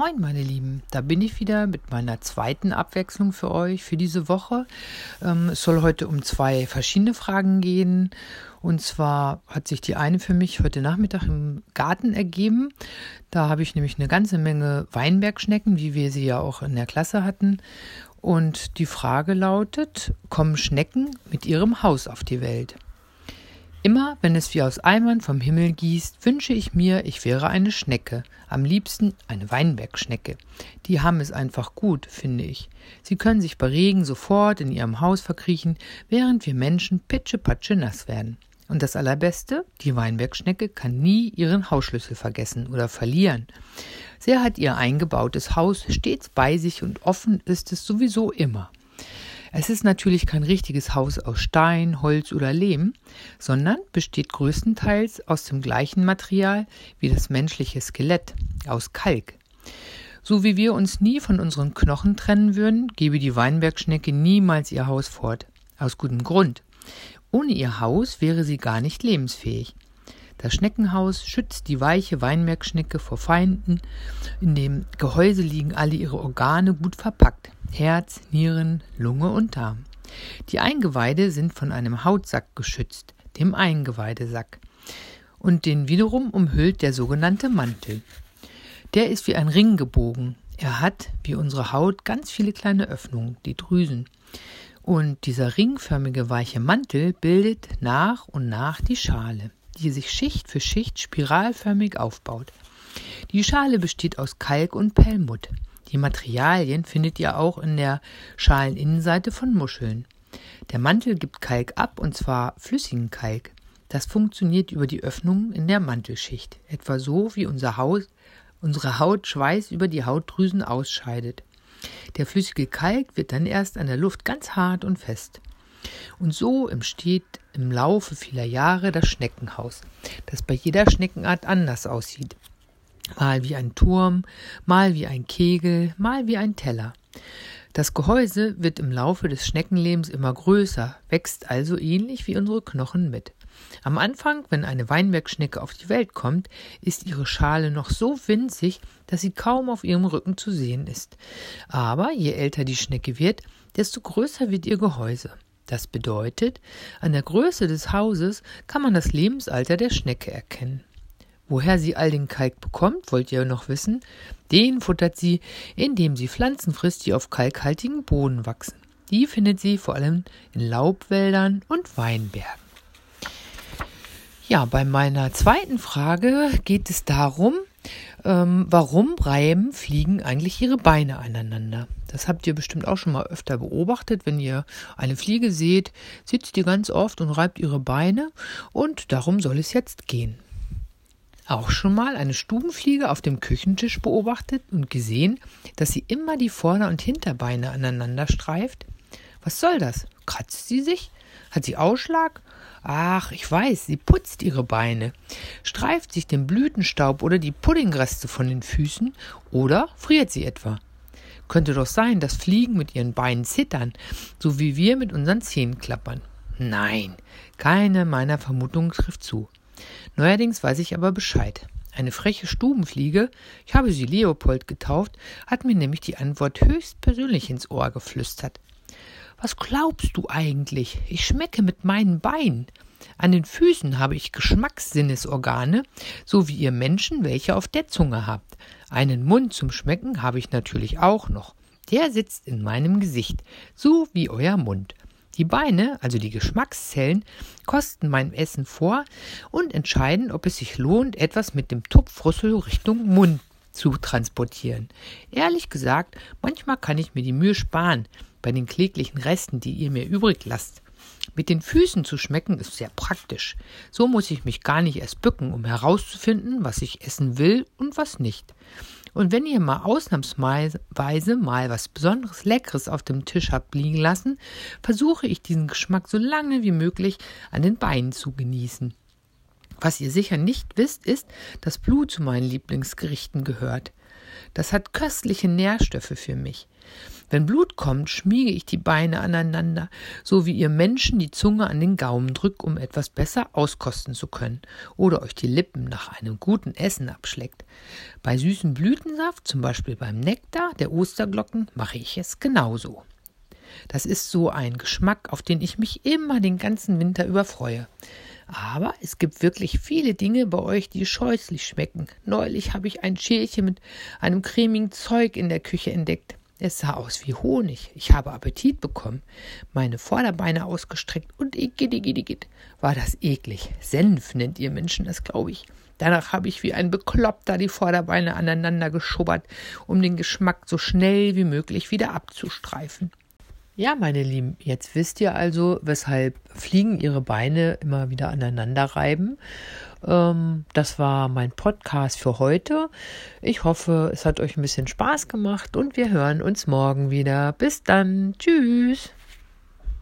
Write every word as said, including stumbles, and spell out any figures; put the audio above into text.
Moin meine Lieben, da bin ich wieder mit meiner zweiten Abwechslung für euch für diese Woche. Ähm, es soll heute um zwei verschiedene Fragen gehen. Und zwar hat sich die eine für mich heute Nachmittag im Garten ergeben. Da habe ich nämlich eine ganze Menge Weinbergschnecken, wie wir sie ja auch in der Klasse hatten. Und die Frage lautet, kommen Schnecken mit ihrem Haus auf die Welt? Immer, wenn es wie aus Eimern vom Himmel gießt, wünsche ich mir, ich wäre eine Schnecke, am liebsten eine Weinbergschnecke. Die haben es einfach gut, finde ich. Sie können sich bei Regen sofort in ihrem Haus verkriechen, während wir Menschen pitschepatsche nass werden. Und das Allerbeste, die Weinbergschnecke kann nie ihren Hausschlüssel vergessen oder verlieren. Sie hat ihr eingebautes Haus stets bei sich und offen ist es sowieso immer. Es ist natürlich kein richtiges Haus aus Stein, Holz oder Lehm, sondern besteht größtenteils aus dem gleichen Material wie das menschliche Skelett, aus Kalk. So wie wir uns nie von unseren Knochen trennen würden, gebe die Weinbergschnecke niemals ihr Haus fort. Aus gutem Grund. Ohne ihr Haus wäre sie gar nicht lebensfähig. Das Schneckenhaus schützt die weiche Weinbergschnecke vor Feinden. In dem Gehäuse liegen alle ihre Organe gut verpackt. Herz, Nieren, Lunge und Darm. Die Eingeweide sind von einem Hautsack geschützt, dem Eingeweidesack. Und den wiederum umhüllt der sogenannte Mantel. Der ist wie ein Ring gebogen. Er hat, wie unsere Haut, ganz viele kleine Öffnungen, die Drüsen. Und dieser ringförmige weiche Mantel bildet nach und nach die Schale, die sich Schicht für Schicht spiralförmig aufbaut. Die Schale besteht aus Kalk und Perlmutt. Die Materialien findet ihr auch in der Schaleninnenseite von Muscheln. Der Mantel gibt Kalk ab, und zwar flüssigen Kalk. Das funktioniert über die Öffnungen in der Mantelschicht, etwa so, wie unser Haut, unsere Haut Schweiß über die Hautdrüsen ausscheidet. Der flüssige Kalk wird dann erst an der Luft ganz hart und fest. Und so entsteht im Laufe vieler Jahre das Schneckenhaus, das bei jeder Schneckenart anders aussieht. Mal wie ein Turm, mal wie ein Kegel, mal wie ein Teller. Das Gehäuse wird im Laufe des Schneckenlebens immer größer, wächst also ähnlich wie unsere Knochen mit. Am Anfang, wenn eine Weinbergschnecke auf die Welt kommt, ist ihre Schale noch so winzig, dass sie kaum auf ihrem Rücken zu sehen ist. Aber je älter die Schnecke wird, desto größer wird ihr Gehäuse. Das bedeutet, an der Größe des Hauses kann man das Lebensalter der Schnecke erkennen. Woher sie all den Kalk bekommt, wollt ihr noch wissen? Den futtert sie, indem sie Pflanzen frisst, die auf kalkhaltigen Boden wachsen. Die findet sie vor allem in Laubwäldern und Weinbergen. Ja, bei meiner zweiten Frage geht es darum, ähm, warum reiben Fliegen eigentlich ihre Beine aneinander? Das habt ihr bestimmt auch schon mal öfter beobachtet. Wenn ihr eine Fliege seht, sitzt die ganz oft und reibt ihre Beine, und darum soll es jetzt gehen. Auch schon mal eine Stubenfliege auf dem Küchentisch beobachtet und gesehen, dass sie immer die Vorder- und Hinterbeine aneinander streift? Was soll das? Kratzt sie sich? Hat sie Ausschlag? Ach, ich weiß, sie putzt ihre Beine, streift sich den Blütenstaub oder die Puddingreste von den Füßen, oder friert sie etwa? Könnte doch sein, dass Fliegen mit ihren Beinen zittern, so wie wir mit unseren Zähnen klappern. Nein, keine meiner Vermutungen trifft zu. Neuerdings weiß ich aber Bescheid. Eine freche Stubenfliege, ich habe sie Leopold getauft, hat mir nämlich die Antwort höchst persönlich ins Ohr geflüstert. Was glaubst du eigentlich? Ich schmecke mit meinen Beinen. An den Füßen habe ich Geschmackssinnesorgane, so wie ihr Menschen welche auf der Zunge habt. Einen Mund zum Schmecken habe ich natürlich auch noch. Der sitzt in meinem Gesicht, so wie euer Mund. Die Beine, also die Geschmackszellen, kosten mein Essen vor und entscheiden, ob es sich lohnt, etwas mit dem Tupfrüssel Richtung Mund zu transportieren. Ehrlich gesagt, manchmal kann ich mir die Mühe sparen, bei den kläglichen Resten, die ihr mir übrig lasst. Mit den Füßen zu schmecken ist sehr praktisch. So muss ich mich gar nicht erst bücken, um herauszufinden, was ich essen will und was nicht. Und wenn ihr mal ausnahmsweise mal was besonderes Leckeres auf dem Tisch habt liegen lassen, versuche ich diesen Geschmack so lange wie möglich an den Beinen zu genießen. Was ihr sicher nicht wisst, ist, dass Blut zu meinen Lieblingsgerichten gehört. Das hat köstliche Nährstoffe für mich. Wenn Blut kommt, schmiege ich die Beine aneinander, so wie ihr Menschen die Zunge an den Gaumen drückt, um etwas besser auskosten zu können oder euch die Lippen nach einem guten Essen abschleckt. Bei süßem Blütensaft, zum Beispiel beim Nektar der Osterglocken, mache ich es genauso. Das ist so ein Geschmack, auf den ich mich immer den ganzen Winter über freue. Aber es gibt wirklich viele Dinge bei euch, die scheußlich schmecken. Neulich habe ich ein Schälchen mit einem cremigen Zeug in der Küche entdeckt. Es sah aus wie Honig. Ich habe Appetit bekommen, meine Vorderbeine ausgestreckt und igidigit, war das eklig. Senf nennt ihr Menschen das, glaube ich. Danach habe ich wie ein Bekloppter die Vorderbeine aneinander geschubbert, um den Geschmack so schnell wie möglich wieder abzustreifen. Ja, meine Lieben, jetzt wisst ihr also, weshalb Fliegen ihre Beine immer wieder aneinander reiben. Ähm, das war mein Podcast für heute. Ich hoffe, es hat euch ein bisschen Spaß gemacht und wir hören uns morgen wieder. Bis dann. Tschüss.